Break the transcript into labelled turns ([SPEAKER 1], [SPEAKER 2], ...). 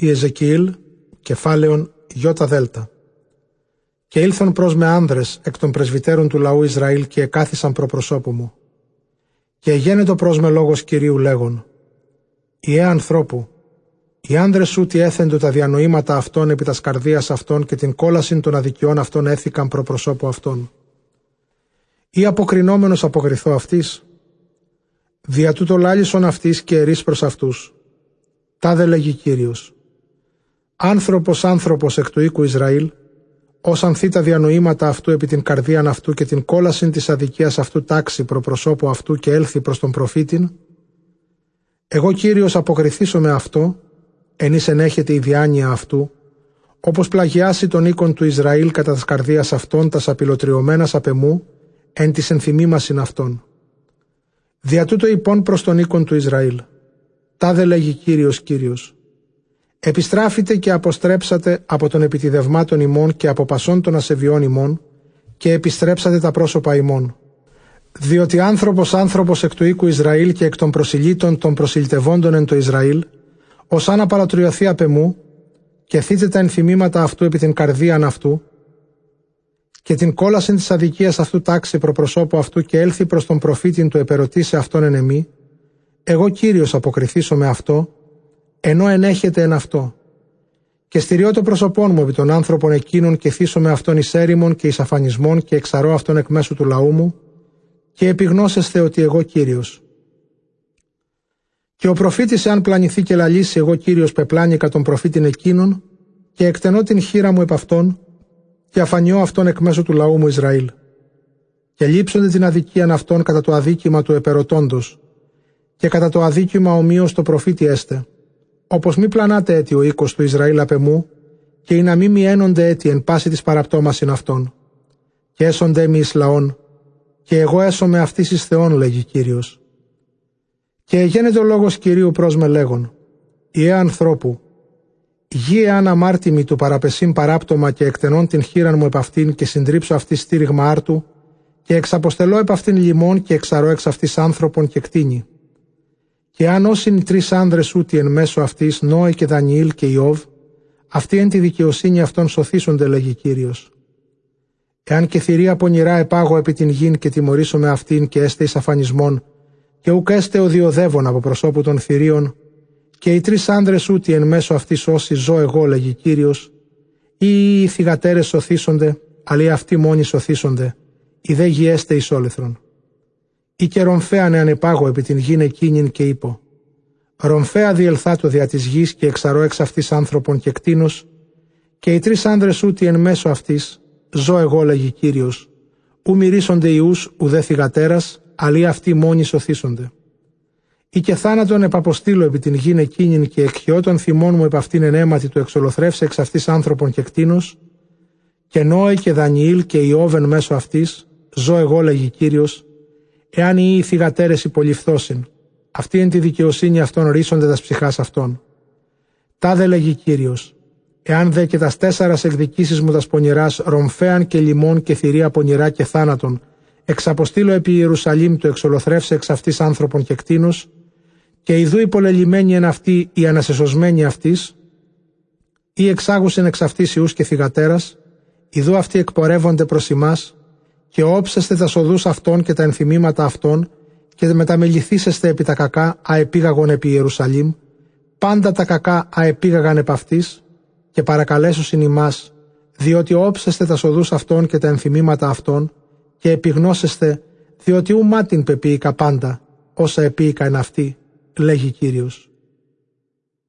[SPEAKER 1] Η Εζεκιήλ, κεφάλαιον Ι-Δ. Και ήλθον προς με άνδρες εκ των πρεσβυτέρων του λαού Ισραήλ και εκάθισαν προπροσώπου μου. Και εγένετο προς με λόγος Κυρίου λέγον: Ιε ανθρώπου, οι άνδρες σου τι έθεντο τα διανοήματα αυτών επί τας καρδίας αυτών και την κόλασιν των αδικιών αυτών έθηκαν προπροσώπου αυτών. Ή αποκρινόμενος αποκριθώ αυτής, δια τούτο λάλησον αυτής και ερείς προς αυτούς. Τάδε λέγει Κύριος: άνθρωπος εκ του οίκου Ισραήλ, ως ανθεί τα διανοήματα αυτού επί την καρδίαν αυτού και την κόλασιν της αδικίας αυτού τάξη προπροσώπου αυτού και έλθει προς τον προφήτην, εγώ Κύριος αποκριθήσω με αυτό, ενείς ενέχεται η διάνοια αυτού, όπως πλαγιάσει τον οίκον του Ισραήλ κατά τας καρδίας αυτών τας απειλοτριωμένας απ' εμού, εν της ενθυμήμασιν αυτών. Δια τούτο υπόν προς τον οίκον του Ισραήλ. Τάδε λέγει Κύριος. Επιστράφητε και αποστρέψατε από των επιτιδευμάτων ημών και από πασών των ασεβιών ημών και επιστρέψατε τα πρόσωπα ημών. Διότι άνθρωπος εκ του οίκου Ισραήλ και εκ των προσιλήτων των προσιλτευόντων εν το Ισραήλ, ως αν απαλωτριωθεί απ' εμού, και θείτε τα ενθυμήματα αυτού επί την καρδίαν αυτού, και την κόλασιν της αδικίας αυτού τάξη προπροσώπου αυτού και έλθει προς τον προφήτην του επερωτήσει αυτόν εν εμή, εγώ Κύριος αποκριθήσω με αυτό, ενώ ενέχεται εν αυτό. Και στηριώ το πρόσωπόν μου επί των άνθρωπων εκείνων και θύσω με αυτόν εις έρημον και εις αφανισμών και εξαρώ αυτόν εκ μέσου του λαού μου, και επιγνώσεστε ότι εγώ Κύριος. Και ο προφήτης εάν πλανηθεί και λαλήσει εγώ Κύριος πεπλάνηκα τον προφήτην εκείνον και εκτενώ την χείρα μου επ' αυτόν και αφανιώ αυτόν εκ μέσου του λαού μου Ισραήλ. Και λείψονται την αδικίαν αυτών κατά το αδίκημα του επερωτώντος και κατά το αδίκημα ομοίως το προφήτη έστε, όπως μη πλανάτε έτη ο οίκος του Ισραήλ απ' εμού και ή να μη μιένονται έτη εν πάση της παραπτώμασιν αυτών. Και έσονται μη εις λαών και εγώ έσομαι αυτής εις Θεόν, λέγει Κύριος. Και εγένετο λόγος Κυρίου προς με λέγον: Ιε ανθρώπου, γη εάν αμάρτημη του παραπεσίν παράπτωμα και εκτενών την χείραν μου επ' αυτήν και συντρίψω αυτή στήριγμα άρτου και εξαποστελώ επ' αυτήν λιμών και εξαρώ εξ αυτής άνθρωπον και κτίνη. Και αν όσιν οι τρεις άνδρες ούτι εν μέσω αυτής, Νόε και Δανιήλ και Ιώβ, αυτοί εν τη δικαιοσύνη αυτών σωθήσονται, λέγει Κύριος. Εάν και θηρία πονηρά επάγω επί την γην και τιμωρήσω με αυτήν και έστε εις αφανισμών, και ουκ έστε οδιοδεύων από προσώπου των θηρίων, και οι τρεις άνδρες ούτι εν μέσω αυτής όσοι ζω εγώ, λέγει Κύριος, ή οι θυγατέρες σωθήσονται, αλλά αυτοί μόνοι σωθήσονται, οι δε γη έστε εις όλεθρον. Ή και ρομφέαν εάν επάγω επί την γην εκείνην και είπω: Ρομφέα διελθάτω δια της γης και εξαρώ εξ αυτής άνθρωπον και κτίνος, και οι τρεις άνδρες ούτι εν μέσω αυτής, ζω εγώ, λέγει Κύριος, ου μυρίσονται ιούς ουδέ θυγατέρας, αλλά αυτοί μόνοι σωθήσονται. Ή και θάνατον επαποστήλω επί την γην εκείνην και εκχειώ των θυμών μου επ' αυτήν εν αίματι του εξολοθρεύσε εξ αυτής άνθρωπον και κτίνος, και Νόε και Δανιήλ και Ιώβ εν μέσω αυτής, ζω εγώ, λέγει Κύριος, εάν οι θυγατέρες υποληφθώσιν, αυτοί εν τη δικαιοσύνη αυτών ρίσονται τας ψυχάς αυτών. Τάδε λέγει Κύριος, εάν δε και τας 4 εκδικήσεις μου τας πονηράς, ρομφέαν και λιμών και θηρία πονηρά και θάνατον, εξαποστήλω επί Ιερουσαλήμ του εξολοθρεύσε εξ αυτής άνθρωπον και κτίνος, και ιδού υπολελειμμένη εν αυτή η ανασεσωσμένη αυτής, ή εξάγουσεν εξ αυτής ιούς και θυγατέρας, ιδού αυτοί εκπορεύονται προς ημάς, και όψεστε τα σοδούς αυτών και τα ενθυμήματα αυτών, και μεταμεληθήσεστε επί τα κακά αεπήγαγον επί Ιερουσαλήμ, πάντα τα κακά αεπήγαγαν επ' αυτής, και παρακαλέσουσιν ημάς, διότι όψεστε τα σοδούς αυτών και τα ενθυμήματα αυτών, και επιγνώσεστε, διότι ου μάτιν πεποίηκα πάντα, όσα επίηκα εν αυτή, λέγει Κύριος.